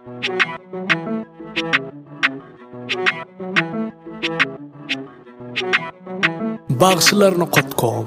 Bağışlarını kotkom.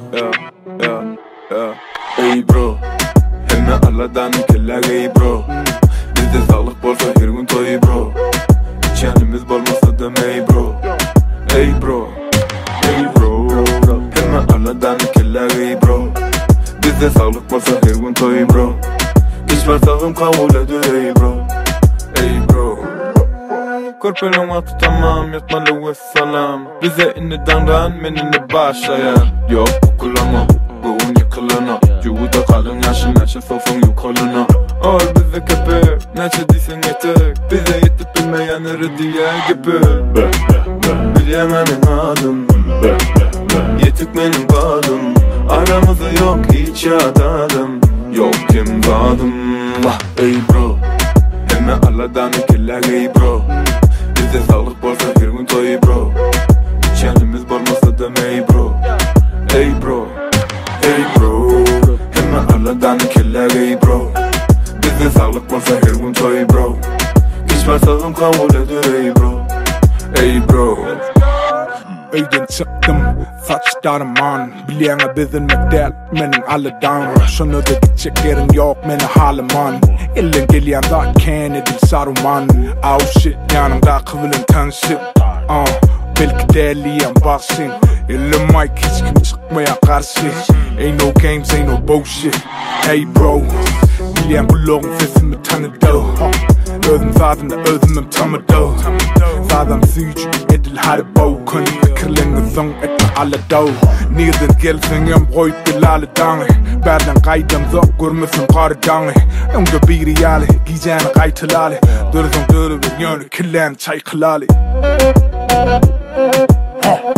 Ey bro, hemme Allah'dan keller ey bro. Bizde sağlık bolsa her gün toy bro. İçenimiz bolmasa da ey bro. Ey bro, ey bro, hemme Allah'dan keller ey bro. Bizde sağlık bolsa her gün toy bro. İç varsağım kabul ediyor ey bro. Ey bro, korpelim tutamam, yatmalı ve salam. Bize inneden ran, menini başlayan. Yok kullanma, bugün yıkılana. Cuvuda kalın yaşın, neşe sofun yukarına. Al bize köpek, neşe değilsen yetek. Bize yetip bilmeyenleri diye gibi. Bilemenin adım, yetik benim kadım. Aramızda yok hiç adadım, yok kim vadım. Ey bro, hemme Allah'dan keller ey bro. Bizde sağlık bolsa her gün toy bro. İçenimiz bolmasa da ey bro. Ey bro, ey bro, hemme Allah'dan keller ey bro. Bizde sağlık bolsa her gün toy bro. İç varsağım kabul ediyor ey bro. Ey bro. Öydün çıktım, saçlarım an. Bileğine bizilmek değil, menin alıdan. Şunu da gidecek yerin yok, meni halim an. Elin geliyen da kene dil saruman. Oh shit, yanımda kıvılın tanışıp. Belki deliyem baksın. Elim mic hiç kim çıkmaya karşı. Ain't no games, ain't no bullshit. Hey bro, bileyen kulağın sesimi tanıdı. Özüm zaten de özümüm tanıdı. Zaten süyücü edil hadi bow. Kun fikirlerini zın etme alle dav. Nereden gelsin yem koyup bilali danı. Berden kaydım zok görmesin karı danı. Önce bir riyali, giyeceğini kaytılali. Dörüzün dörü bir yönü killen çay kılali.